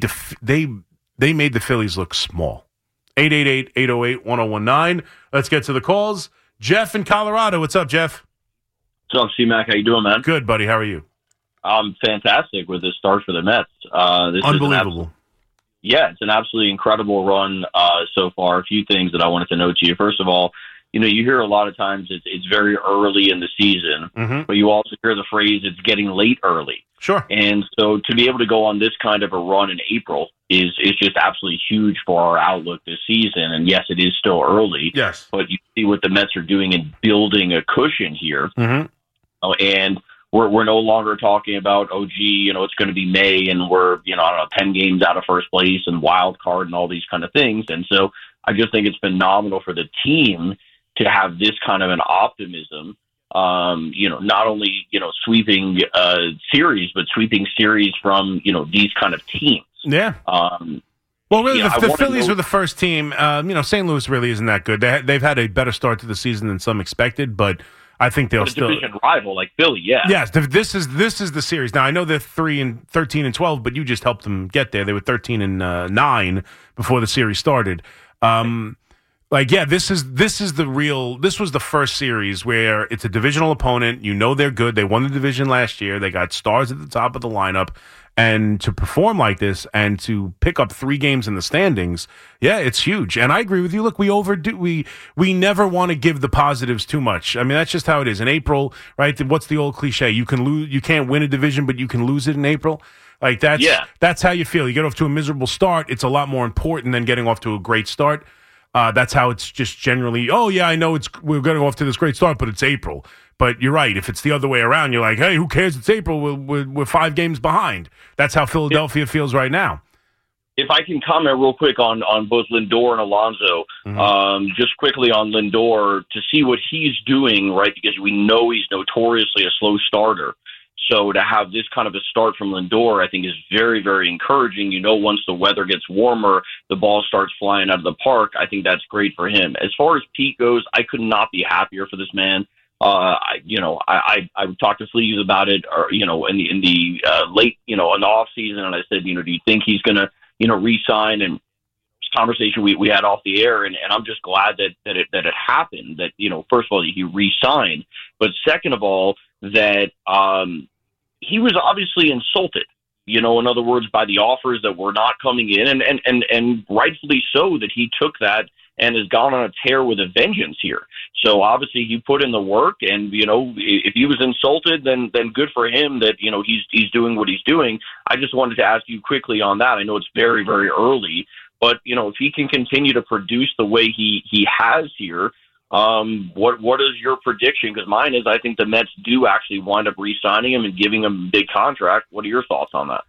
made the Phillies look small. 888-808-1019. Let's get to the calls. Jeff in Colorado. What's up, Jeff? What's up, C-Mac? How you doing, man? Good, buddy. How are you? I'm fantastic with this start for the Mets. This Unbelievable. It's an absolutely incredible run so far. A few things that I wanted to note to you. First of all, you hear a lot of times it's very early in the season, but you also hear the phrase it's getting late early. Sure. And so to be able to go on this kind of a run in April is just absolutely huge for our outlook this season. And yes, it is still early. Yes. But you see what the Mets are doing in building a cushion here. And we're no longer talking about, it's going to be May and we're, 10 games out of first place and wild card and all these kind of things. And so I just think it's phenomenal for the team to have this kind of an optimism, not only, sweeping series, but sweeping series from, these kind of teams. Yeah. Well, really, the Phillies were the first team. St. Louis really isn't that good. They've had a better start to the season than some expected, but I think they'll still division rival like Philly. Yeah. Yes, this is the series. Now I know they're 13-12, but you just helped them get there. They were 13-9 before the series started. This was the first series where it's a divisional opponent. They're good. They won the division last year. They got stars at the top of the lineup. And to perform like this and to pick up 3 games in the standings, it's huge. And I agree with you. Look, we overdo. We never want to give the positives too much. I mean, that's just how it is. In April, right? What's the old cliche? You can lose. You can't win a division, but you can lose it in April. Like that's how you feel. You get off to a miserable start. It's a lot more important than getting off to a great start. That's how it's just generally. Oh yeah, I know we're going off to this great start, but it's April. But you're right. If it's the other way around, you're like, hey, who cares? It's April. We're 5 games behind. That's how Philadelphia feels right now. If I can comment real quick on both Lindor and Alonso, just quickly on Lindor to see what he's doing, right? Because we know he's notoriously a slow starter. So to have this kind of a start from Lindor, I think is very, very encouraging. Once the weather gets warmer, the ball starts flying out of the park. I think that's great for him. As far as Pete goes, I could not be happier for this man. I talked to Fleaves about it, or in the late, in the off season, and I said, do you think he's going to, re-sign? And this conversation we had off the air, and I'm just glad that it happened. That first of all he re-signed, but second of all that he was obviously insulted. In other words, by the offers that were not coming in, and rightfully so that he took that and has gone on a tear with a vengeance here. So obviously he put in the work, and if he was insulted, then good for him that he's doing what he's doing. I just wanted to ask you quickly on that. I know it's very, very early, but if he can continue to produce the way he has here, what is your prediction? Because mine is I think the Mets do actually wind up re-signing him and giving him a big contract. What are your thoughts on that?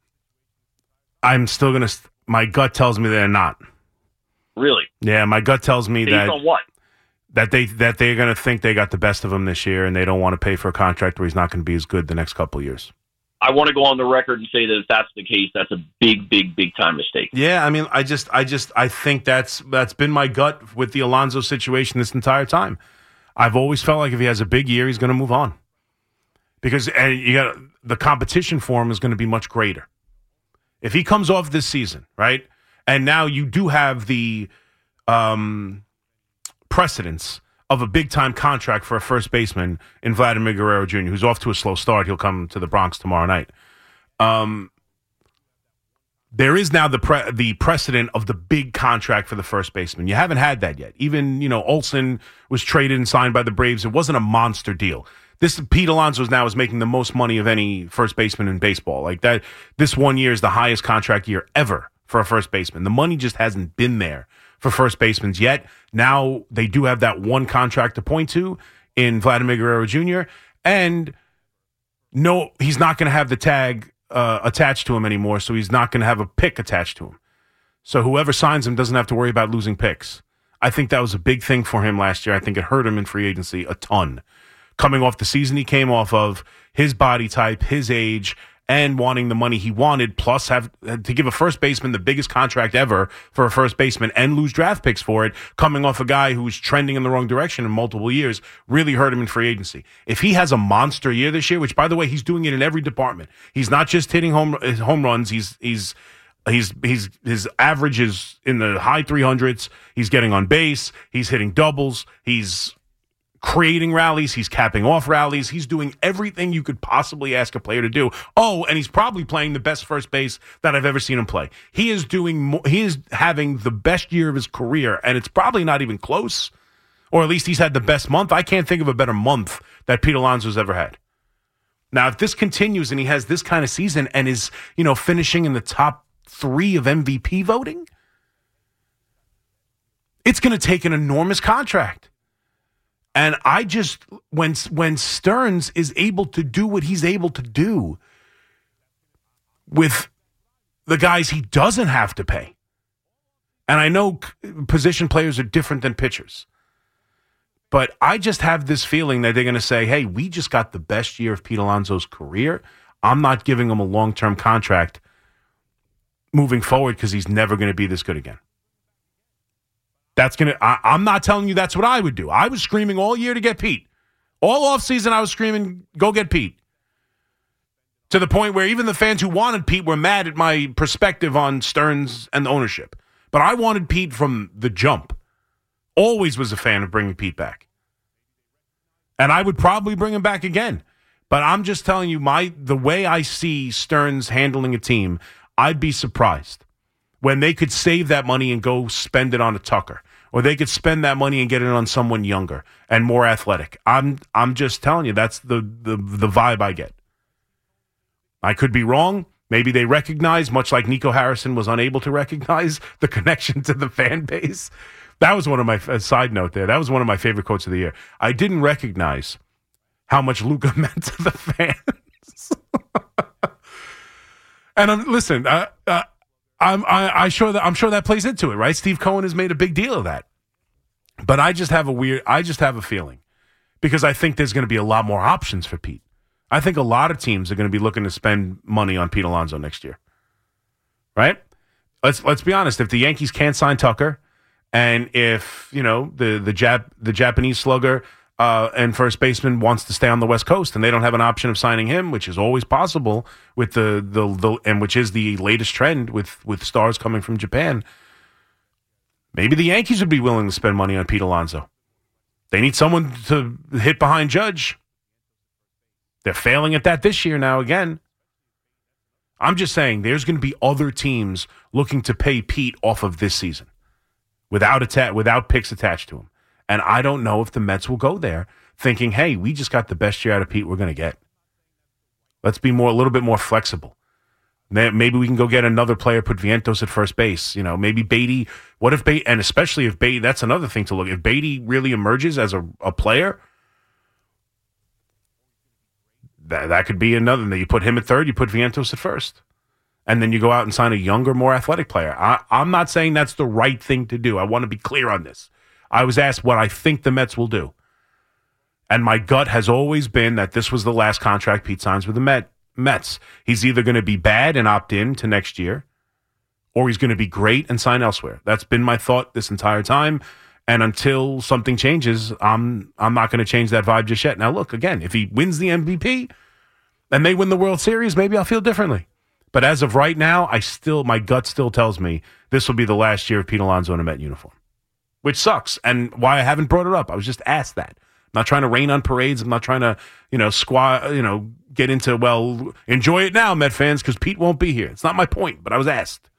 I'm still gonna. My gut tells me they're not. Really? Yeah, my gut tells me based on what? That they're going to think they got the best of him this year, and they don't want to pay for a contract where he's not going to be as good the next couple of years. I want to go on the record and say that if that's the case, that's a big, big, big time mistake. Yeah, I mean, I think that's been my gut with the Alonso situation this entire time. I've always felt like if he has a big year, he's going to move on because the competition for him is going to be much greater. If he comes off this season, right? And now you do have the precedence of a big-time contract for a first baseman in Vladimir Guerrero Jr., who's off to a slow start. He'll come to the Bronx tomorrow night. There is now the precedent of the big contract for the first baseman. You haven't had that yet. Even, Olsen was traded and signed by the Braves. It wasn't a monster deal. Pete Alonso now is making the most money of any first baseman in baseball. Like that, this 1 year is the highest contract year ever for a first baseman. The money just hasn't been there for first basemen yet. Now they do have that one contract to point to in Vladimir Guerrero Jr. And no, he's not going to have the tag attached to him anymore, so he's not going to have a pick attached to him. So whoever signs him doesn't have to worry about losing picks. I think that was a big thing for him last year. I think it hurt him in free agency a ton. Coming off the season he came off of, his body type, his age, and wanting the money he wanted, plus have to give a first baseman the biggest contract ever for a first baseman and lose draft picks for it, coming off a guy who's trending in the wrong direction in multiple years, really hurt him in free agency. If he has a monster year this year, which, by the way, he's doing it in every department. He's not just hitting home runs. His average is in the high 300s. He's getting on base. He's hitting doubles. He's creating rallies. He's capping off rallies. He's doing everything you could possibly ask a player to do. Oh, and he's probably playing the best first base that I've ever seen him play. He is having the best year of his career, and it's probably not even close. Or at least he's had the best month. I can't think of a better month that Pete Alonso's ever had. Now, if this continues and he has this kind of season and is, finishing in the top 3 of MVP voting, it's going to take an enormous contract. And I just, when Stearns is able to do what he's able to do with the guys he doesn't have to pay, and I know position players are different than pitchers, but I just have this feeling that they're going to say, hey, we just got the best year of Pete Alonso's career. I'm not giving him a long-term contract moving forward because he's never going to be this good again. I'm not telling you that's what I would do. I was screaming all year to get Pete. All offseason, I was screaming, go get Pete. To the point where even the fans who wanted Pete were mad at my perspective on Stearns and the ownership. But I wanted Pete from the jump. Always was a fan of bringing Pete back. And I would probably bring him back again. But I'm just telling you, the way I see Stearns handling a team, I'd be surprised when they could save that money and go spend it on a Tucker. Or they could spend that money and get it on someone younger and more athletic. I'm just telling you, that's the vibe I get. I could be wrong. Maybe they recognize, much like Nico Harrison was unable to recognize, the connection to the fan base. That was one of my, side note there, that was one of my favorite quotes of the year. I didn't recognize how much Luka meant to the fans. And listen, I'm sure that plays into it, right? Steve Cohen has made a big deal of that. But I just have a feeling, because I think there's going to be a lot more options for Pete. I think a lot of teams are going to be looking to spend money on Pete Alonso next year. Right? Let's be honest. If the Yankees can't sign Tucker, and if, the Japanese slugger and first baseman wants to stay on the West Coast and they don't have an option of signing him, which is always possible with and which is the latest trend with stars coming from Japan, maybe the Yankees would be willing to spend money on Pete Alonso. They need someone to hit behind Judge. They're failing at that this year now again. I'm just saying there's going to be other teams looking to pay Pete off of this season without picks attached to him. And I don't know if the Mets will go there thinking, hey, we just got the best year out of Pete we're going to get. Let's be a little bit more flexible. Maybe we can go get another player, put Vientos at first base. Maybe Beatty. What if Beatty, and especially if Beatty, that's another thing to look at. If Beatty really emerges as a player, that could be another. You put him at third, you put Vientos at first. And then you go out and sign a younger, more athletic player. I'm not saying that's the right thing to do. I want to be clear on this. I was asked what I think the Mets will do. And my gut has always been that this was the last contract Pete signs with the Mets. He's either going to be bad and opt in to next year, or he's going to be great and sign elsewhere. That's been my thought this entire time. And until something changes, I'm not going to change that vibe just yet. Now, look, again, if he wins the MVP and they win the World Series, maybe I'll feel differently. But as of right now, my gut still tells me this will be the last year of Pete Alonso in a Met uniform, which sucks. And why I haven't brought it up, I was just asked that. I'm not trying to rain on parades. I'm not trying to, get into, well, enjoy it now, Met fans, because Pete won't be here. It's not my point, but I was asked.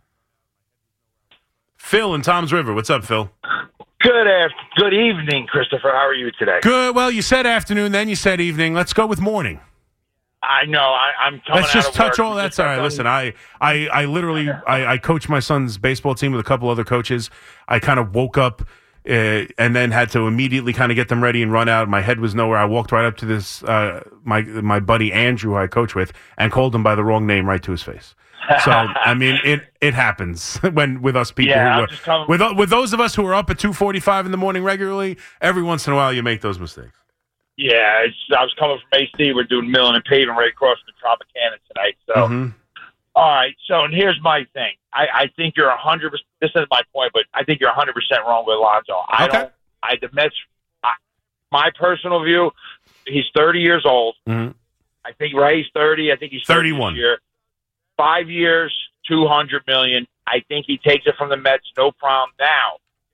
Phil in Toms River. What's up, Phil? Good evening, Christopher. How are you today? Good. Well, you said afternoon, then you said evening. Let's go with morning. I know. I'm coming. Let's just out of touch work. all. That's all right. Listen, I literally coach my son's baseball team with a couple other coaches. I kind of woke up and then had to immediately kind of get them ready and run out. My head was nowhere. I walked right up to this my buddy Andrew, who I coach with, and called him by the wrong name right to his face. So I mean, it happens with us people. Yeah, with those of us who are up at 2:45 in the morning regularly. Every once in a while, you make those mistakes. Yeah, I was coming from AC. We're doing milling and paving right across the Tropicana tonight. So, All right. So, and here's my thing. I think you're 100%. This is my point, but I think you're 100% wrong with Alonso. The Mets. My personal view, he's 30 years old. Mm-hmm. I think he's 30. I think he's 31. This year. 5 years, $200 million. I think he takes it from the Mets, no problem. Now,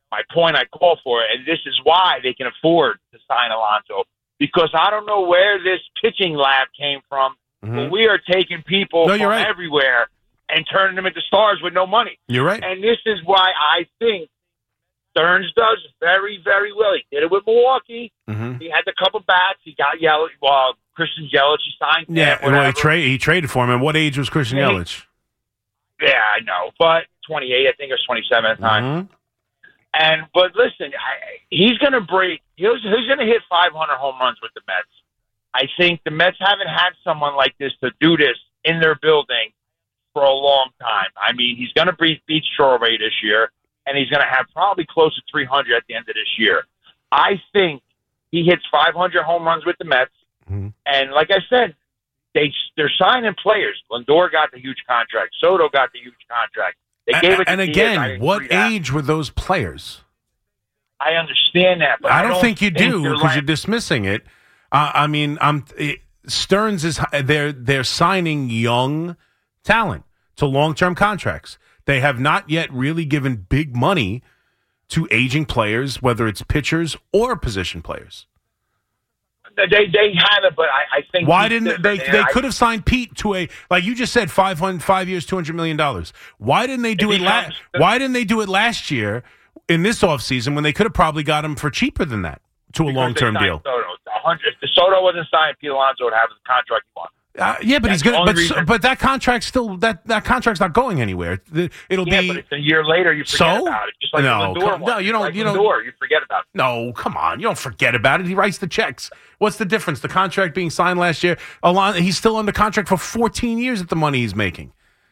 my point I call for it, and this is why they can afford to sign Alonso, because I don't know where this pitching lab came from, but we are taking people from everywhere and turning them into stars with no money. You're right. And this is why I think Stearns does very, very well. He did it with Milwaukee. He had the couple bats. He got Yelich. Well, Christian Yelich, he signed him. Yeah, well, he traded for him. And what age was Christian Yelich? Yeah, I know. But 28, I think, or 27 at the time. But listen, he's going to break. He's going to hit 500 home runs with the Mets. I think the Mets haven't had someone like this to do this in their building for a long time. I mean, he's going to beat Strawberry this year, and he's going to have probably close to 300 at the end of this year. I think he hits 500 home runs with the Mets, and like I said, they're signing players. Lindor got the huge contract. Soto got the huge contract. They gave it to and again, what age were those players? I understand that, but I don't think you do because you're dismissing it. I mean, Stearns is they're signing young talent to long-term contracts. They have not yet really given big money to aging players, whether it's pitchers or position players. They haven't, but I think why didn't they? They could have signed Pete to a, like you just said, 5 years, $200 million. Why didn't they do it Why didn't they do it last year in this offseason when they could have probably got him for cheaper than that to a long-term deal? If Soto wasn't signed, Pete Alonso would have the contract he wants. Yeah, but he's good. But that contract's still that contract's not going anywhere. It'll be. But it's a year later. You forget about it. Just like Lindor. No, you don't. Like Lindor, you forget about it. No, come on. You don't forget about it. He writes the checks. What's the difference? The contract being signed last year. He's still under contract for 14 years at the money he's making.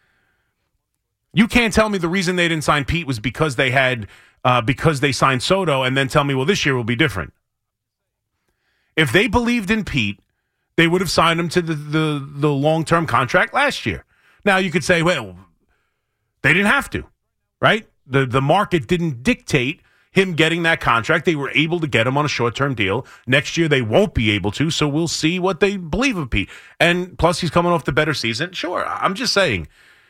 You can't tell me the reason they didn't sign Pete was because they signed Soto, and then tell me, well, this year will be different. If they believed in Pete, they would have signed him to the long-term contract last year. Now, you could say, well, they didn't have to, right? The market didn't dictate him getting that contract. They were able to get him on a short-term deal. Next year, they won't be able to, so we'll see what they believe of Pete. And plus, he's coming off the better season. Sure, I'm just saying.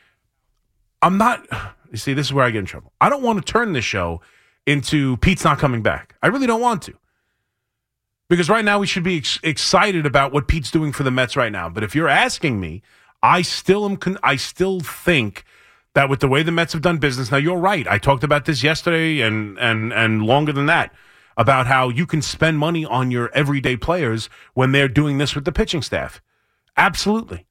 I'm not – you see, this is where I get in trouble. I don't want to turn this show into Pete's not coming back. I really don't want to. Because right now we should be excited about what Pete's doing for the Mets right now. But if you're asking me, I still think that with the way the Mets have done business, now you're right. I talked about this yesterday and longer than that, about how you can spend money on your everyday players when they're doing this with the pitching staff. Absolutely.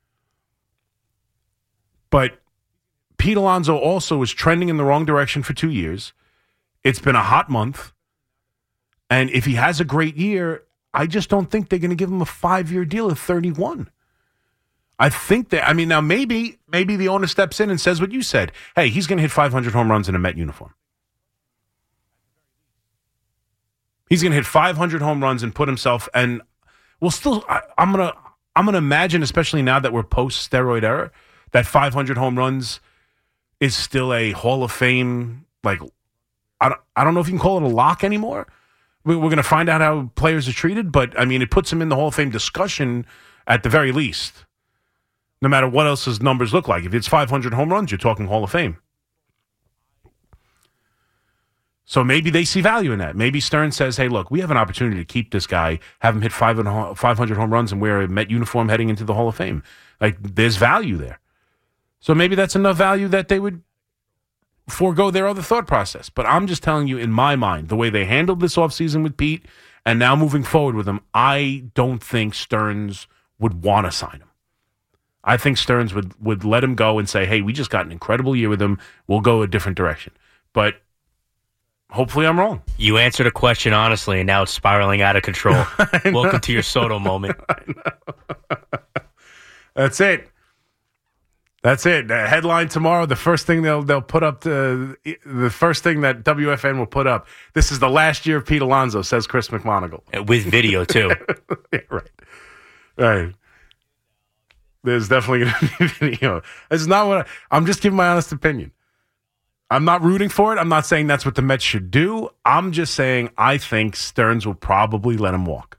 But Pete Alonso also is trending in the wrong direction for 2 years. It's been a hot month. And if he has a great year, I just don't think they're going to give him a 5-year deal at 31. I think that, I mean, now maybe the owner steps in and says what you said. Hey, he's going to hit 500 home runs in a Met uniform. He's going to hit 500 home runs and put himself, and we'll still, I'm going to imagine, especially now that we're post-steroid era, that 500 home runs is still a Hall of Fame, like, I don't know if you can call it a lock anymore. We're going to find out how players are treated, but, I mean, it puts him in the Hall of Fame discussion at the very least, no matter what else his numbers look like. If it's 500 home runs, you're talking Hall of Fame. So maybe they see value in that. Maybe Stearns says, hey, look, we have an opportunity to keep this guy, have him hit 500 home runs and wear a Met uniform heading into the Hall of Fame. Like, there's value there. So maybe that's enough value that they would forego their other thought process. But I'm just telling you, in my mind, the way they handled this offseason with Pete and now moving forward with him, I don't think Stearns would want to sign him. I think Stearns would let him go and say, hey, we just got an incredible year with him. We'll go a different direction. But hopefully I'm wrong. You answered a question honestly, and now it's spiraling out of control. Welcome to your Soto moment. That's it. That's it. The headline tomorrow, the first thing they'll put up, the first thing that WFN will put up, this is the last year of Pete Alonso, says Chris McMonagle. With video, too. Yeah, right. There's definitely going to be video. This is not what I'm just giving my honest opinion. I'm not rooting for it. I'm not saying that's what the Mets should do. I'm just saying I think Stearns will probably let him walk.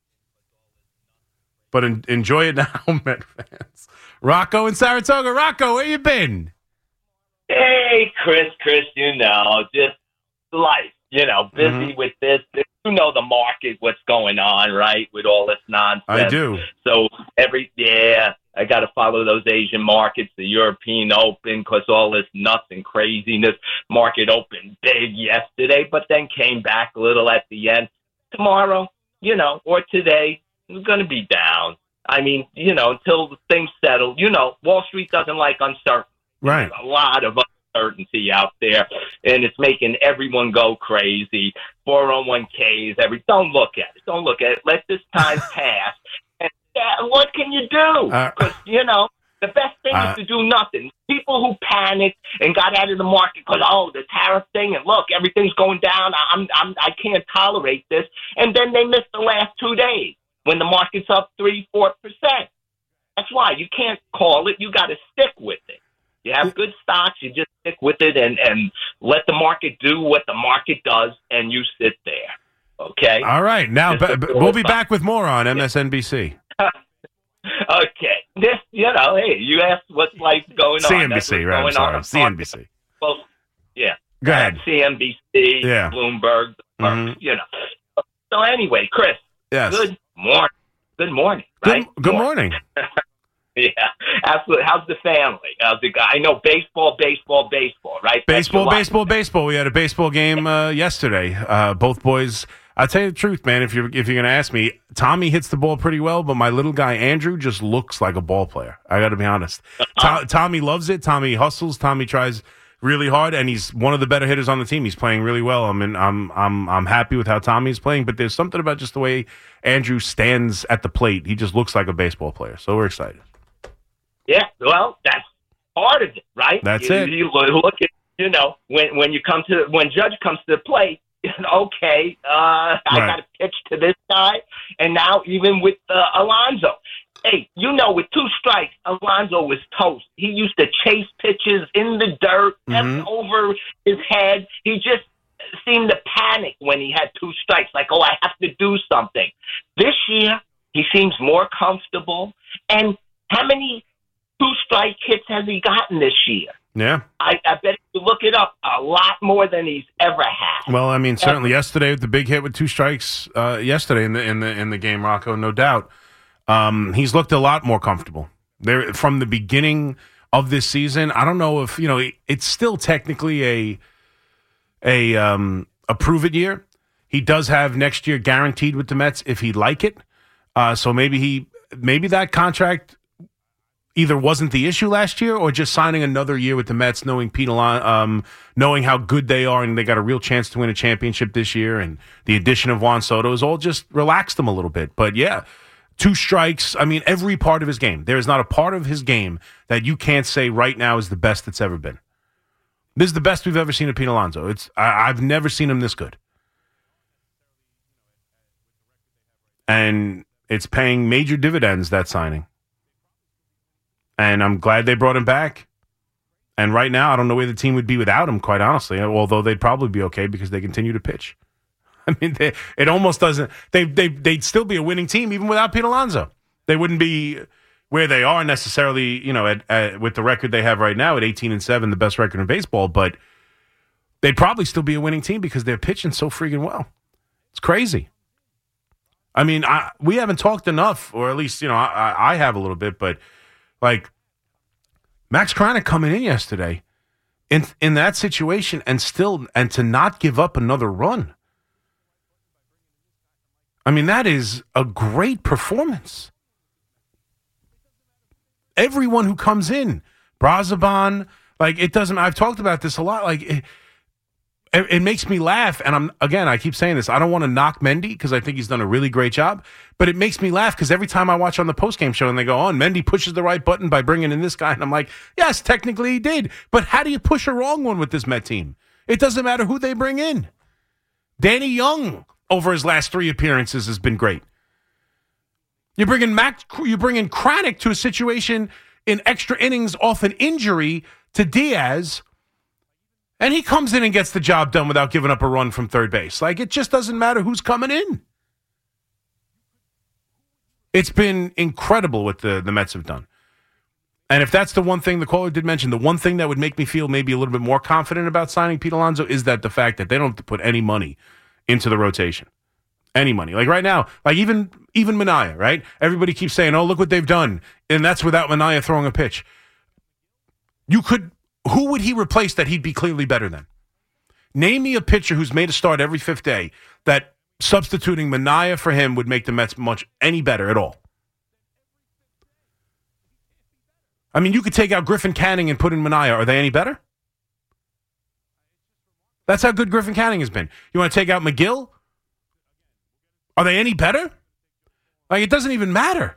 But enjoy it now, Met fans. Rocco in Saratoga. Rocco, where you been? Hey, Chris, you know, just life, busy with this. You know the market, what's going on, right, with all this nonsense. I do. So I got to follow those Asian markets, the European Open, because all this nuts and craziness. Market opened big yesterday, but then came back a little at the end. Tomorrow, or today, it's going to be down. I mean, until things settle. Wall Street doesn't like uncertainty. Right. There's a lot of uncertainty out there, and it's making everyone go crazy. 401ks, don't look at it. Don't look at it. Let this time pass. And what can you do? Because, the best thing is to do nothing. People who panicked and got out of the market because, the tariff thing, and look, everything's going down. I can't tolerate this. And then they missed the last 2 days when the market's up 3-4%. That's why you can't call it. You got to stick with it. You have good stocks, you just stick with it and let the market do what the market does, and you sit there. Okay? All right. Now, we'll be back with more on MSNBC. Okay. This, hey, you asked what's life going on. CNBC, right? I'm sorry. CNBC. Well, yeah. Go ahead. CNBC, Yeah. Bloomberg, So anyway, Chris. Yes. Good morning. Good morning. Right? Good morning. Yeah, absolutely. How's the family? How's the guy? I know baseball, right? Baseball. We had a baseball game yesterday. Both boys. I'll tell you the truth, man. If you're going to ask me, Tommy hits the ball pretty well, but my little guy Andrew just looks like a ball player. I got to be honest. Tommy loves it. Tommy hustles. Tommy tries really hard, and he's one of the better hitters on the team. He's playing really well. I'm happy with how Tommy's playing, but there's something about just the way Andrew stands at the plate. He just looks like a baseball player. So we're excited. Yeah, well, that's part of it, right? That's it. You look at, when Judge comes to the plate, okay, I got to pitch to this guy, and now even with Alonso. Hey, with 2 strikes, Alonso was toast. He used to chase pitches in the dirt, over his head. He just seemed to panic when he had 2 strikes, like, I have to do something. This year, he seems more comfortable. And how many 2-strike hits has he gotten this year? Yeah. I bet if you look it up, a lot more than he's ever had. Well, I mean, certainly yesterday with the big hit with 2 strikes yesterday in the game, Rocco, no doubt. He's looked a lot more comfortable. There from the beginning of this season. I don't know if, it's still technically a prove it year. He does have next year guaranteed with the Mets if he'd like it. So maybe that contract either wasn't the issue last year or just signing another year with the Mets, knowing knowing how good they are and they got a real chance to win a championship this year, and the addition of Juan Soto has all just relaxed them a little bit. But yeah, 2 strikes. I mean, every part of his game. There is not a part of his game that you can't say right now is the best it's ever been. This is the best we've ever seen of Pete Alonso. I've never seen him this good. And it's paying major dividends, that signing. And I'm glad they brought him back. And right now, I don't know where the team would be without him, quite honestly, although they'd probably be okay because they continue to pitch. I mean, it almost doesn't. They'd still be a winning team even without Pete Alonso. They wouldn't be where they are necessarily, with the record they have right now at 18-7, the best record in baseball. But they'd probably still be a winning team because they're pitching so freaking well. It's crazy. I mean, we haven't talked enough, or at least I have a little bit, but like Max Kranick coming in yesterday in that situation and to not give up another run. I mean, that is a great performance. Everyone who comes in, Brazoban, it doesn't. I've talked about this a lot. It makes me laugh, and I keep saying this. I don't want to knock Mendy because I think he's done a really great job, but it makes me laugh because every time I watch on the postgame show and they go on, Mendy pushes the right button by bringing in this guy, and I'm like, yes, technically he did, but how do you push a wrong one with this Met team? It doesn't matter who they bring in. Danny Young over his last 3 appearances has been great. You bring in Kranick to a situation in extra innings off an injury to Diaz, and he comes in and gets the job done without giving up a run from third base. It just doesn't matter who's coming in. It's been incredible what the Mets have done. And if that's the one thing the caller did mention, the one thing that would make me feel maybe a little bit more confident about signing Pete Alonso is that the fact that they don't have to put any money into the rotation. Any money. Like right now, like even Minaya, right? Everybody keeps saying, oh, look what they've done. And that's without Minaya throwing a pitch. Who would he replace that he'd be clearly better than? Name me a pitcher who's made a start every fifth day that substituting Minaya for him would make the Mets much any better at all. I mean, you could take out Griffin Canning and put in Minaya. Are they any better? That's how good Griffin Canning has been. You want to take out McGill? Are they any better? Like, it doesn't even matter.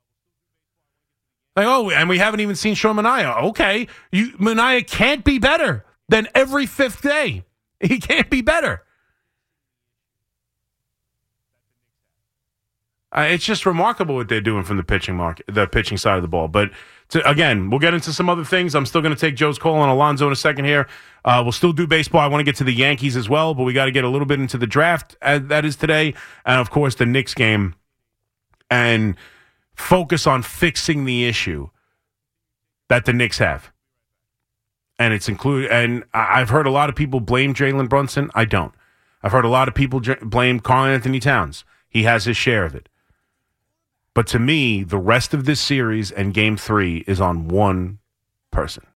Like, oh, and we haven't even seen Sean Minaya. Okay, Minaya can't be better than every fifth day. He can't be better. It's just remarkable what they're doing from the pitching side of the ball. But again, we'll get into some other things. I'm still going to take Joe's call on Alonso in a second here. We'll still do baseball. I want to get to the Yankees as well, but we got to get a little bit into the draft that is today, and of course the Knicks game, and focus on fixing the issue that the Knicks have. And it's and I've heard a lot of people blame Jalen Brunson. I don't. I've heard a lot of people blame Karl-Anthony Towns. He has his share of it. But to me, the rest of this series and Game 3 is on one person.